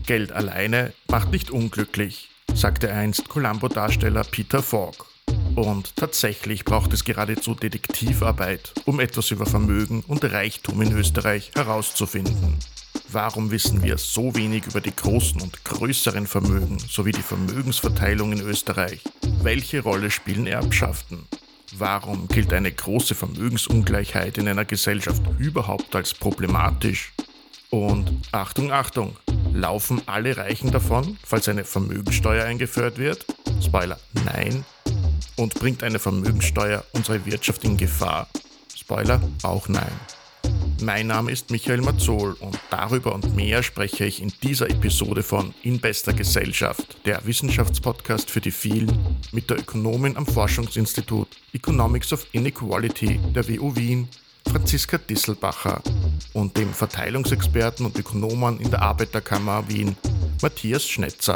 Geld alleine macht nicht unglücklich, sagte einst Columbo-Darsteller Peter Falk. Und tatsächlich braucht es geradezu Detektivarbeit, um etwas über Vermögen und Reichtum in Österreich herauszufinden. Warum wissen wir so wenig über die großen und größeren Vermögen sowie die Vermögensverteilung in Österreich? Welche Rolle spielen Erbschaften? Warum gilt eine große Vermögensungleichheit in einer Gesellschaft überhaupt als problematisch? Und Achtung, Achtung, laufen alle Reichen davon, falls eine Vermögenssteuer eingeführt wird? Spoiler, nein. Und bringt eine Vermögenssteuer unsere Wirtschaft in Gefahr? Spoiler, auch nein. Mein Name ist Michael Mazzol und darüber und mehr spreche ich in dieser Episode von In bester Gesellschaft, der Wissenschaftspodcast für die vielen, mit der Ökonomin am Forschungsinstitut Economics of Inequality der WU Wien, Franziska Disselbacher, und dem Verteilungsexperten und Ökonomen in der Arbeiterkammer Wien, Matthias Schnetzer.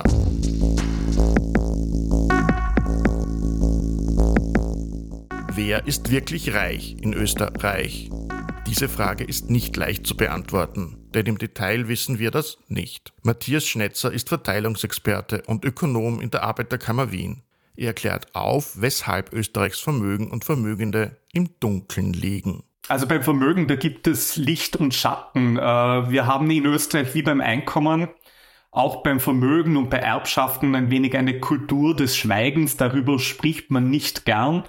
Wer ist wirklich reich in Österreich? Diese Frage ist nicht leicht zu beantworten, denn im Detail wissen wir das nicht. Matthias Schnetzer ist Verteilungsexperte und Ökonom in der Arbeiterkammer Wien. Er klärt auf, weshalb Österreichs Vermögen und Vermögende im Dunkeln liegen. Also beim Vermögen, da gibt es Licht und Schatten. Wir haben in Österreich wie beim Einkommen auch beim Vermögen und bei Erbschaften ein wenig eine Kultur des Schweigens. Darüber spricht man nicht gern.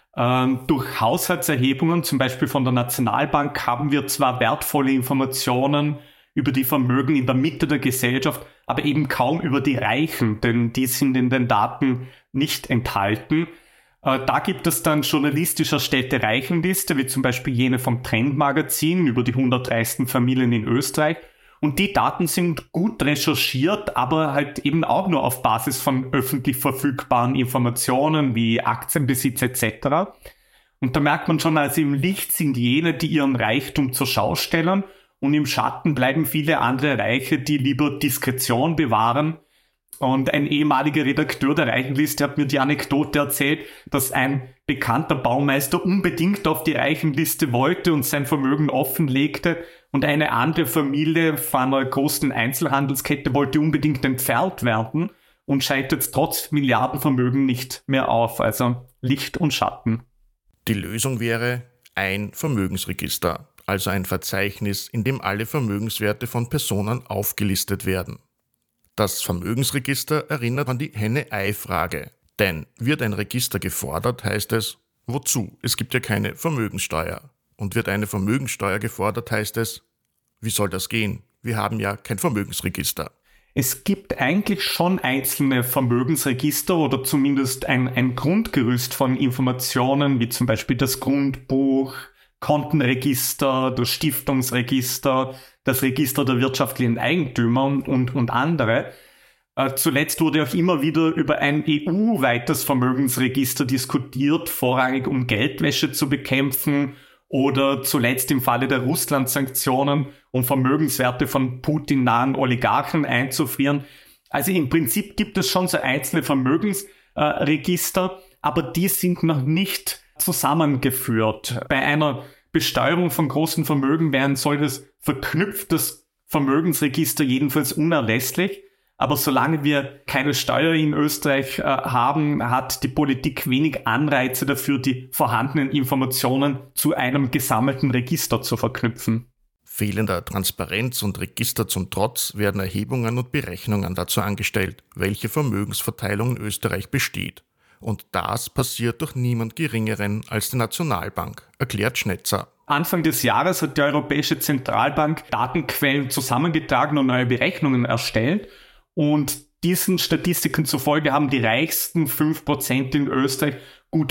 Durch Haushaltserhebungen, zum Beispiel von der Nationalbank, haben wir zwar wertvolle Informationen über die Vermögen in der Mitte der Gesellschaft, aber eben kaum über die Reichen, denn die sind in den Daten nicht enthalten. Da gibt es dann journalistisch erstellte Reichenliste, wie zum Beispiel jene vom Trendmagazin über die 100 reichsten Familien in Österreich. Und die Daten sind gut recherchiert, aber halt eben auch nur auf Basis von öffentlich verfügbaren Informationen wie Aktienbesitz etc. Und da merkt man schon, also im Licht sind jene, die ihren Reichtum zur Schau stellen, und im Schatten bleiben viele andere Reiche, die lieber Diskretion bewahren. Und ein ehemaliger Redakteur der Reichenliste hat mir die Anekdote erzählt, dass ein bekannter Baumeister unbedingt auf die Reichenliste wollte und sein Vermögen offenlegte, und eine andere Familie von einer großen Einzelhandelskette wollte unbedingt entfernt werden und scheitert trotz Milliardenvermögen nicht mehr auf. Also Licht und Schatten. Die Lösung wäre ein Vermögensregister, also ein Verzeichnis, in dem alle Vermögenswerte von Personen aufgelistet werden. Das Vermögensregister erinnert an die Henne-Ei-Frage. Denn wird ein Register gefordert, heißt es, wozu? Es gibt ja keine Vermögenssteuer. Und wird eine Vermögenssteuer gefordert, heißt es, wie soll das gehen? Wir haben ja kein Vermögensregister. Es gibt eigentlich schon einzelne Vermögensregister oder zumindest ein Grundgerüst von Informationen, wie zum Beispiel das Grundbuch, Kontenregister, das Stiftungsregister, das Register der wirtschaftlichen Eigentümer und andere. Zuletzt wurde auch immer wieder über ein EU-weites Vermögensregister diskutiert, vorrangig um Geldwäsche zu bekämpfen oder zuletzt im Falle der Russland-Sanktionen, um Vermögenswerte von Putin-nahen Oligarchen einzufrieren. Also im Prinzip gibt es schon so einzelne Vermögensregister, aber die sind noch nicht zusammengeführt. Bei einer Besteuerung von großen Vermögen wäre ein solches verknüpftes Vermögensregister jedenfalls unerlässlich. Aber solange wir keine Steuer in Österreich haben, hat die Politik wenig Anreize dafür, die vorhandenen Informationen zu einem gesammelten Register zu verknüpfen. Fehlender Transparenz und Register zum Trotz werden Erhebungen und Berechnungen dazu angestellt, welche Vermögensverteilung in Österreich besteht. Und das passiert durch niemand Geringeren als die Nationalbank, erklärt Schnetzer. Anfang des Jahres hat die Europäische Zentralbank Datenquellen zusammengetragen und neue Berechnungen erstellt. Und diesen Statistiken zufolge haben die reichsten 5% in Österreich gut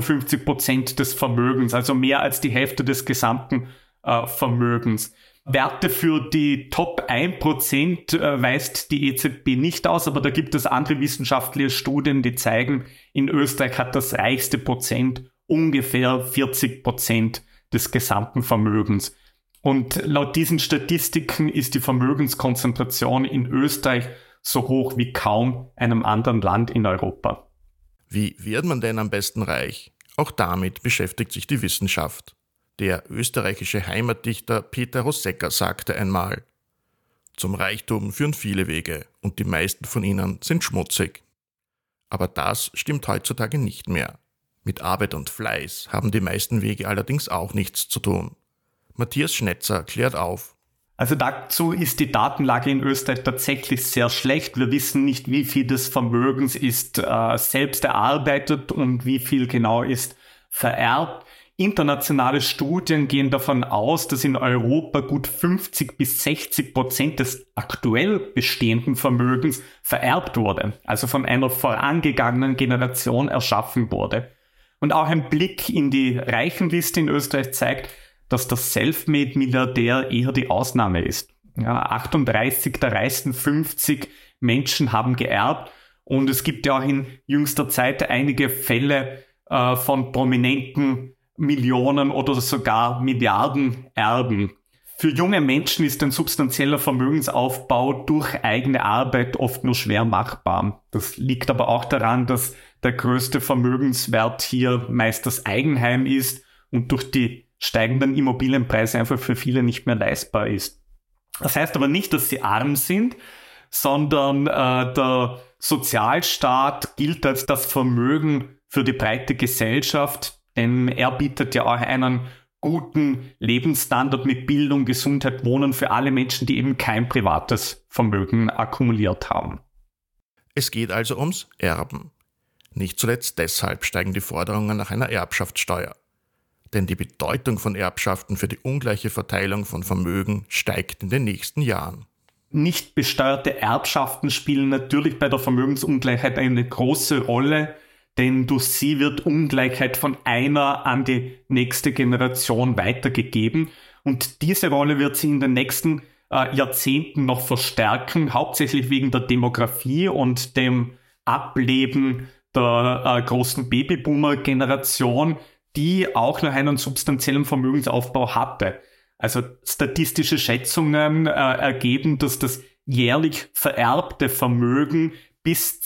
54% des Vermögens, also mehr als die Hälfte des gesamten Vermögens. Werte für die Top 1% weist die EZB nicht aus, aber da gibt es andere wissenschaftliche Studien, die zeigen, in Österreich hat das reichste Prozent ungefähr 40% des gesamten Vermögens. Und laut diesen Statistiken ist die Vermögenskonzentration in Österreich so hoch wie kaum einem anderen Land in Europa. Wie wird man denn am besten reich? Auch damit beschäftigt sich die Wissenschaft. Der österreichische Heimatdichter Peter Rosegger sagte einmal: Zum Reichtum führen viele Wege und die meisten von ihnen sind schmutzig. Aber das stimmt heutzutage nicht mehr. Mit Arbeit und Fleiß haben die meisten Wege allerdings auch nichts zu tun. Matthias Schnetzer klärt auf. Also dazu ist die Datenlage in Österreich tatsächlich sehr schlecht. Wir wissen nicht, wie viel des Vermögens ist selbst erarbeitet und wie viel genau ist vererbt. Internationale Studien gehen davon aus, dass in Europa gut 50-60% des aktuell bestehenden Vermögens vererbt wurde, also von einer vorangegangenen Generation erschaffen wurde. Und auch ein Blick in die Reichenliste in Österreich zeigt, dass der Selfmade-Milliardär eher die Ausnahme ist. Ja, 38 der reichsten 50 Menschen haben geerbt und es gibt ja auch in jüngster Zeit einige Fälle von prominenten Millionen oder sogar Milliarden Erben. Für junge Menschen ist ein substanzieller Vermögensaufbau durch eigene Arbeit oft nur schwer machbar. Das liegt aber auch daran, dass der größte Vermögenswert hier meist das Eigenheim ist und durch die steigenden Immobilienpreise einfach für viele nicht mehr leistbar ist. Das heißt aber nicht, dass sie arm sind, sondern der Sozialstaat gilt als das Vermögen für die breite Gesellschaft, denn er bietet ja auch einen guten Lebensstandard mit Bildung, Gesundheit, Wohnen für alle Menschen, die eben kein privates Vermögen akkumuliert haben. Es geht also ums Erben. Nicht zuletzt deshalb steigen die Forderungen nach einer Erbschaftssteuer. Denn die Bedeutung von Erbschaften für die ungleiche Verteilung von Vermögen steigt in den nächsten Jahren. Nicht besteuerte Erbschaften spielen natürlich bei der Vermögensungleichheit eine große Rolle, denn durch sie wird Ungleichheit von einer an die nächste Generation weitergegeben. Und diese Rolle wird sie in den nächsten Jahrzehnten noch verstärken, hauptsächlich wegen der Demografie und dem Ableben der großen Babyboomer-Generation, die auch noch einen substanziellen Vermögensaufbau hatte. Also statistische Schätzungen ergeben, dass das jährlich vererbte Vermögen bis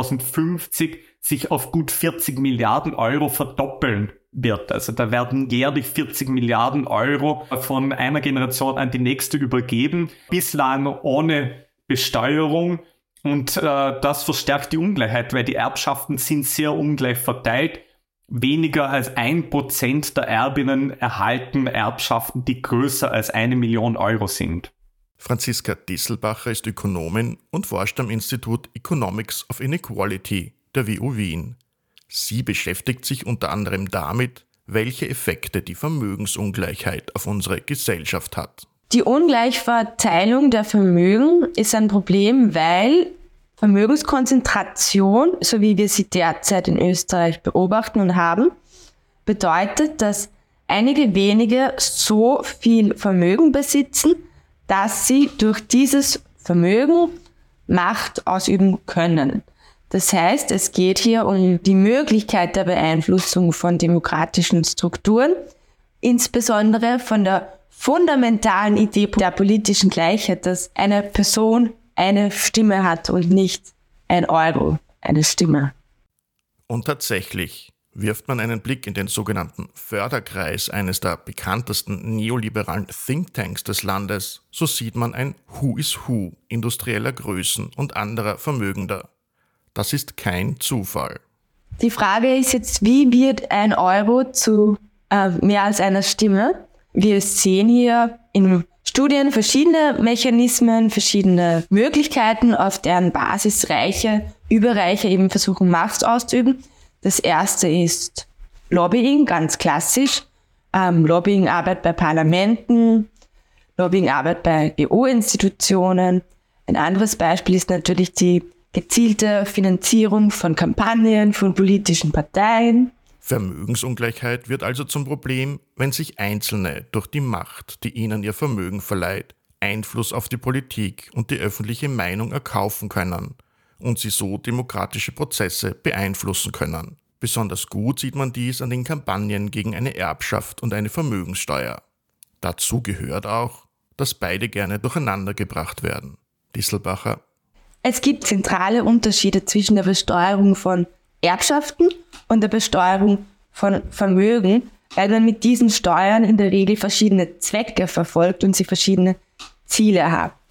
2050 sich auf gut 40 Milliarden Euro verdoppeln wird. Also da werden jährlich 40 Milliarden Euro von einer Generation an die nächste übergeben, bislang ohne Besteuerung. Und das verstärkt die Ungleichheit, weil die Erbschaften sind sehr ungleich verteilt. Weniger als 1% der Erbinnen erhalten Erbschaften, die größer als 1 Million Euro sind. Franziska Disselbacher ist Ökonomin und forscht am Institut Economics of Inequality der WU Wien. Sie beschäftigt sich unter anderem damit, welche Effekte die Vermögensungleichheit auf unsere Gesellschaft hat. Die Ungleichverteilung der Vermögen ist ein Problem, weil Vermögenskonzentration, so wie wir sie derzeit in Österreich beobachten und haben, bedeutet, dass einige wenige so viel Vermögen besitzen, dass sie durch dieses Vermögen Macht ausüben können. Das heißt, es geht hier um die Möglichkeit der Beeinflussung von demokratischen Strukturen, insbesondere von der fundamentalen Idee der politischen Gleichheit, dass eine Person eine Stimme hat und nicht 1 Euro, eine Stimme. Und tatsächlich, wirft man einen Blick in den sogenannten Förderkreis eines der bekanntesten neoliberalen Thinktanks des Landes, so sieht man ein Who is Who industrieller Größen und anderer Vermögender. Das ist kein Zufall. Die Frage ist jetzt, wie wird 1 Euro zu mehr als einer Stimme? Wir sehen hier in Studien verschiedene Mechanismen, verschiedene Möglichkeiten, auf deren Basis Reiche, Überreiche eben versuchen, Macht auszuüben. Das erste ist Lobbying, ganz klassisch. Lobbyingarbeit bei Parlamenten, Lobbyingarbeit bei EU-Institutionen. Ein anderes Beispiel ist natürlich die gezielte Finanzierung von Kampagnen, von politischen Parteien. Vermögensungleichheit wird also zum Problem, wenn sich Einzelne durch die Macht, die ihnen ihr Vermögen verleiht, Einfluss auf die Politik und die öffentliche Meinung erkaufen können und sie so demokratische Prozesse beeinflussen können. Besonders gut sieht man dies an den Kampagnen gegen eine Erbschaft und eine Vermögenssteuer. Dazu gehört auch, dass beide gerne durcheinandergebracht werden. Disselbacher: Es gibt zentrale Unterschiede zwischen der Besteuerung von Erbschaften und der Besteuerung von Vermögen, weil man mit diesen Steuern in der Regel verschiedene Zwecke verfolgt und sie verschiedene Ziele hat.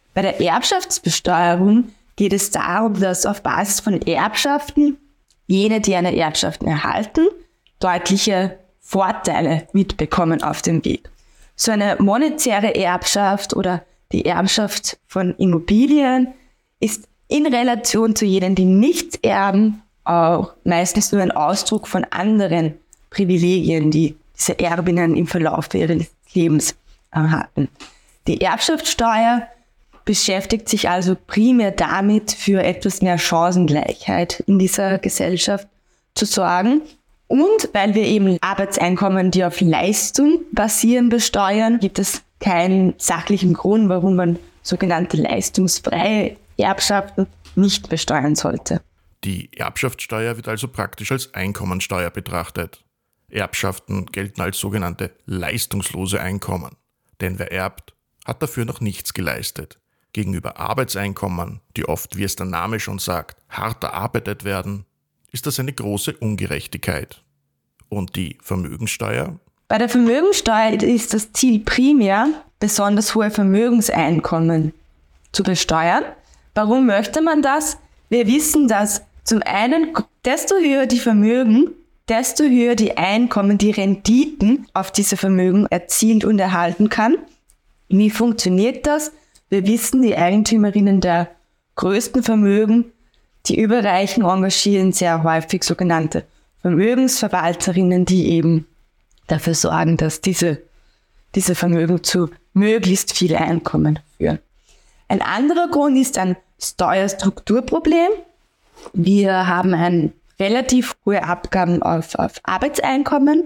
Bei der Erbschaftsbesteuerung geht es darum, dass auf Basis von Erbschaften jene, die eine Erbschaft erhalten, deutliche Vorteile mitbekommen auf dem Weg. So eine monetäre Erbschaft oder die Erbschaft von Immobilien ist in Relation zu jenen, die nichts erben, auch meistens nur ein Ausdruck von anderen Privilegien, die diese Erbinnen im Verlauf ihres Lebens hatten. Die Erbschaftssteuer beschäftigt sich also primär damit, für etwas mehr Chancengleichheit in dieser Gesellschaft zu sorgen. Und weil wir eben Arbeitseinkommen, die auf Leistung basieren, besteuern, gibt es keinen sachlichen Grund, warum man sogenannte leistungsfreie Erbschaften nicht besteuern sollte. Die Erbschaftssteuer wird also praktisch als Einkommensteuer betrachtet. Erbschaften gelten als sogenannte leistungslose Einkommen. Denn wer erbt, hat dafür noch nichts geleistet. Gegenüber Arbeitseinkommen, die oft, wie es der Name schon sagt, hart erarbeitet werden, ist das eine große Ungerechtigkeit. Und die Vermögenssteuer? Bei der Vermögenssteuer ist das Ziel primär, besonders hohe Vermögenseinkommen zu besteuern. Warum möchte man das? Wir wissen, dass zum einen, desto höher die Vermögen, desto höher die Einkommen, die Renditen auf diese Vermögen erzielt und erhalten kann. Wie funktioniert das? Wir wissen, die Eigentümerinnen der größten Vermögen, die Überreichen, engagieren sehr häufig sogenannte Vermögensverwalterinnen, die eben dafür sorgen, dass diese Vermögen zu möglichst viel Einkommen führen. Ein anderer Grund ist ein Steuerstrukturproblem. Wir haben relativ hohe Abgaben auf Arbeitseinkommen,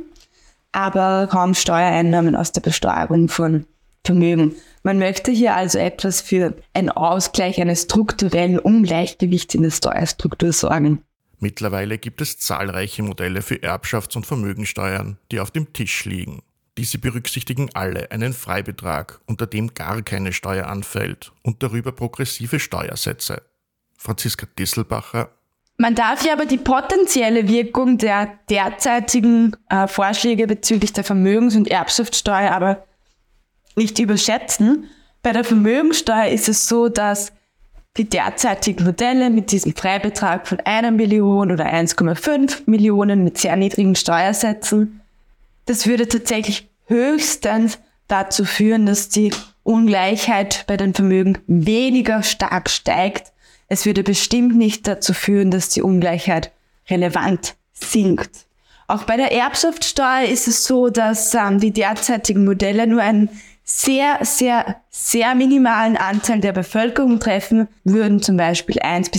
aber kaum Steuereinnahmen aus der Besteuerung von Vermögen. Man möchte hier also etwas für einen Ausgleich eines strukturellen Ungleichgewichts in der Steuerstruktur sorgen. Mittlerweile gibt es zahlreiche Modelle für Erbschafts- und Vermögensteuern, die auf dem Tisch liegen. Diese berücksichtigen alle einen Freibetrag, unter dem gar keine Steuer anfällt, und darüber progressive Steuersätze. Franziska Disselbacher: Man darf hier aber die potenzielle Wirkung der derzeitigen Vorschläge bezüglich der Vermögens- und Erbschaftssteuer aber nicht überschätzen. Bei der Vermögensteuer ist es so, dass die derzeitigen Modelle mit diesem Freibetrag von 1 Million oder 1,5 Millionen mit sehr niedrigen Steuersätzen, das würde tatsächlich höchstens dazu führen, dass die Ungleichheit bei den Vermögen weniger stark steigt. Es würde bestimmt nicht dazu führen, dass die Ungleichheit relevant sinkt. Auch bei der Erbschaftssteuer ist es so, dass die derzeitigen Modelle nur einen sehr, sehr, sehr minimalen Anteil der Bevölkerung treffen würden, zum Beispiel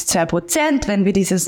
1-2%, wenn wir dieses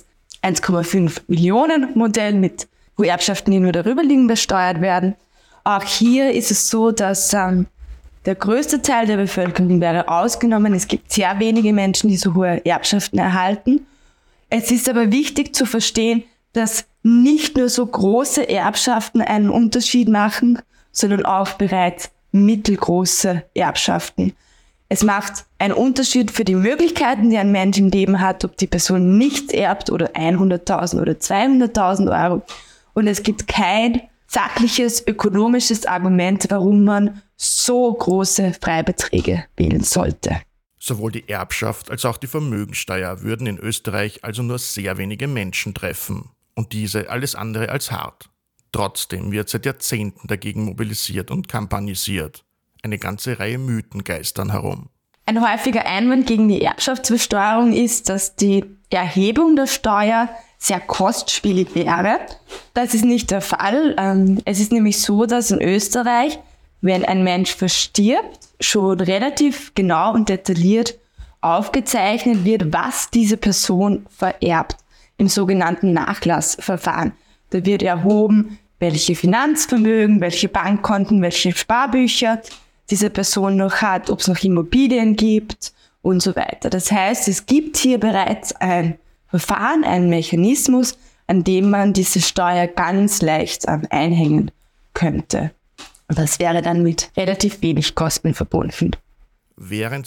1,5 Millionen Modell mit wo Erbschaften, die nur darüber liegen, besteuert werden. Auch hier ist es so, dass der größte Teil der Bevölkerung wäre ausgenommen. Es gibt sehr wenige Menschen, die so hohe Erbschaften erhalten. Es ist aber wichtig zu verstehen, dass nicht nur so große Erbschaften einen Unterschied machen, sondern auch bereits mittelgroße Erbschaften. Es macht einen Unterschied für die Möglichkeiten, die ein Mensch im Leben hat, ob die Person nichts erbt oder 100.000 oder 200.000 Euro. Und es gibt kein sachliches, ökonomisches Argument, warum man so große Freibeträge wählen sollte. Sowohl die Erbschaft als auch die Vermögenssteuer würden in Österreich also nur sehr wenige Menschen treffen und diese alles andere als hart. Trotzdem wird seit Jahrzehnten dagegen mobilisiert und kampagnisiert. Eine ganze Reihe Mythen geistern herum. Ein häufiger Einwand gegen die Erbschaftsbesteuerung ist, dass die Erhebung der Steuer sehr kostspielig wäre. Das ist nicht der Fall. Es ist nämlich so, dass in Österreich, wenn ein Mensch verstirbt, schon relativ genau und detailliert aufgezeichnet wird, was diese Person vererbt im sogenannten Nachlassverfahren. Da wird erhoben, welche Finanzvermögen, welche Bankkonten, welche Sparbücher diese Person noch hat, ob es noch Immobilien gibt und so weiter. Das heißt, es gibt hier bereits ein Verfahren, einen Mechanismus, an dem man diese Steuer ganz leicht einhängen könnte. Und das wäre dann mit relativ wenig Kosten verbunden. Während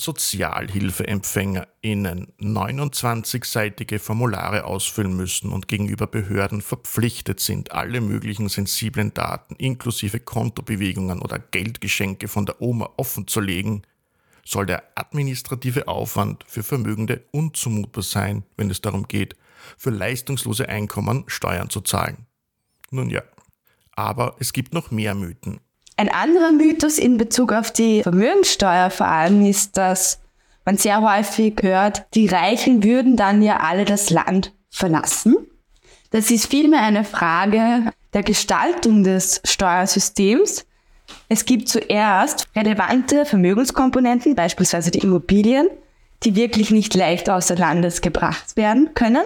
SozialhilfeempfängerInnen 29-seitige Formulare ausfüllen müssen und gegenüber Behörden verpflichtet sind, alle möglichen sensiblen Daten inklusive Kontobewegungen oder Geldgeschenke von der Oma offenzulegen, soll der administrative Aufwand für Vermögende unzumutbar sein, wenn es darum geht, für leistungslose Einkommen Steuern zu zahlen. Nun ja, aber es gibt noch mehr Mythen. Ein anderer Mythos in Bezug auf die Vermögenssteuer vor allem ist, dass man sehr häufig hört, die Reichen würden dann ja alle das Land verlassen. Das ist vielmehr eine Frage der Gestaltung des Steuersystems. Es gibt zuerst relevante Vermögenskomponenten, beispielsweise die Immobilien, die wirklich nicht leicht außer Landes gebracht werden können.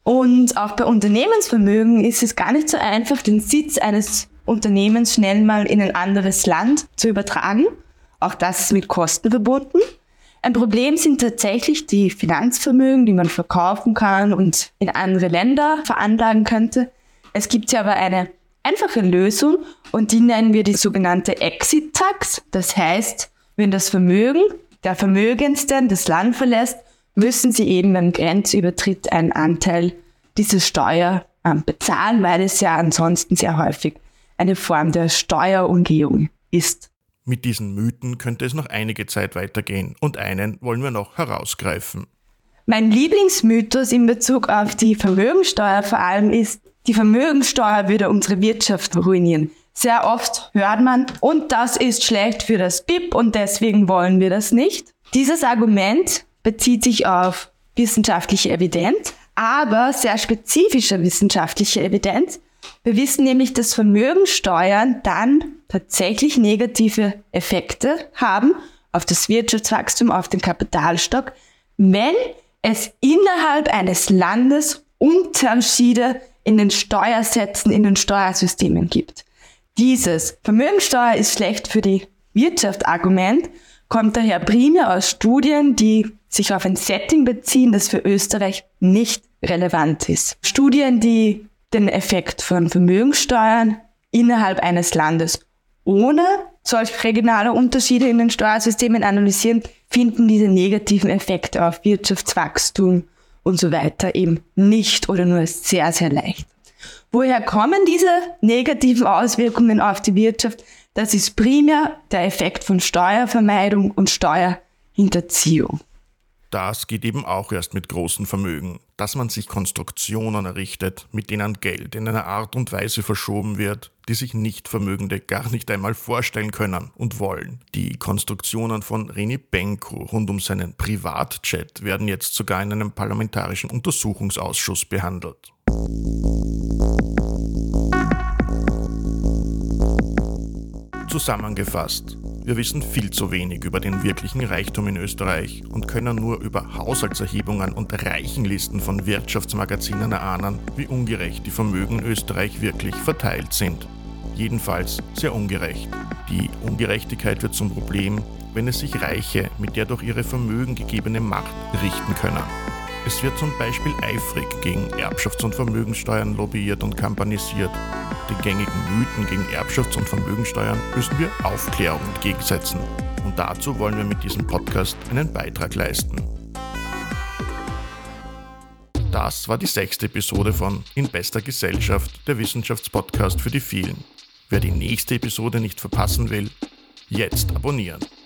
Und auch bei Unternehmensvermögen ist es gar nicht so einfach, den Sitz eines Unternehmens schnell mal in ein anderes Land zu übertragen. Auch das ist mit Kosten verbunden. Ein Problem sind tatsächlich die Finanzvermögen, die man verkaufen kann und in andere Länder veranlagen könnte. Es gibt ja aber eine einfache Lösung und die nennen wir die sogenannte Exit-Tax. Das heißt, wenn das Vermögen der Vermögendsten das Land verlässt, müssen sie eben beim Grenzübertritt einen Anteil dieser Steuer bezahlen, weil es ja ansonsten sehr häufig eine Form der Steuerumgehung ist. Mit diesen Mythen könnte es noch einige Zeit weitergehen und einen wollen wir noch herausgreifen. Mein Lieblingsmythos in Bezug auf die Vermögensteuer vor allem ist, die Vermögensteuer würde unsere Wirtschaft ruinieren. Sehr oft hört man, und das ist schlecht für das BIP und deswegen wollen wir das nicht. Dieses Argument bezieht sich auf wissenschaftliche Evidenz, aber sehr spezifische wissenschaftliche Evidenz. Wir wissen nämlich, dass Vermögensteuern dann tatsächlich negative Effekte haben auf das Wirtschaftswachstum, auf den Kapitalstock, wenn es innerhalb eines Landes Unterschiede in den Steuersätzen, in den Steuersystemen gibt. Dieses Vermögensteuer ist schlecht für die Wirtschaft Argument kommt daher primär aus Studien, die sich auf ein Setting beziehen, das für Österreich nicht relevant ist. Studien, die den Effekt von Vermögenssteuern innerhalb eines Landes ohne solch regionale Unterschiede in den Steuersystemen analysieren, finden diese negativen Effekte auf Wirtschaftswachstum und so weiter eben nicht oder nur sehr, sehr leicht. Woher kommen diese negativen Auswirkungen auf die Wirtschaft? Das ist primär der Effekt von Steuervermeidung und Steuerhinterziehung. Das geht eben auch erst mit großen Vermögen, dass man sich Konstruktionen errichtet, mit denen Geld in einer Art und Weise verschoben wird, die sich Nichtvermögende gar nicht einmal vorstellen können und wollen. Die Konstruktionen von René Benko rund um seinen Privatjet werden jetzt sogar in einem parlamentarischen Untersuchungsausschuss behandelt. Zusammengefasst, wir wissen viel zu wenig über den wirklichen Reichtum in Österreich und können nur über Haushaltserhebungen und Reichenlisten von Wirtschaftsmagazinen erahnen, wie ungerecht die Vermögen in Österreich wirklich verteilt sind. Jedenfalls sehr ungerecht. Die Ungerechtigkeit wird zum Problem, wenn es sich Reiche mit der durch ihre Vermögen gegebene Macht richten können. Es wird zum Beispiel eifrig gegen Erbschafts- und Vermögenssteuern lobbyiert und kampanisiert. Den gängigen Mythen gegen Erbschafts- und Vermögenssteuern müssen wir Aufklärung entgegensetzen. Und dazu wollen wir mit diesem Podcast einen Beitrag leisten. Das war die 6. Episode von In bester Gesellschaft, der Wissenschaftspodcast für die vielen. Wer die nächste Episode nicht verpassen will, jetzt abonnieren.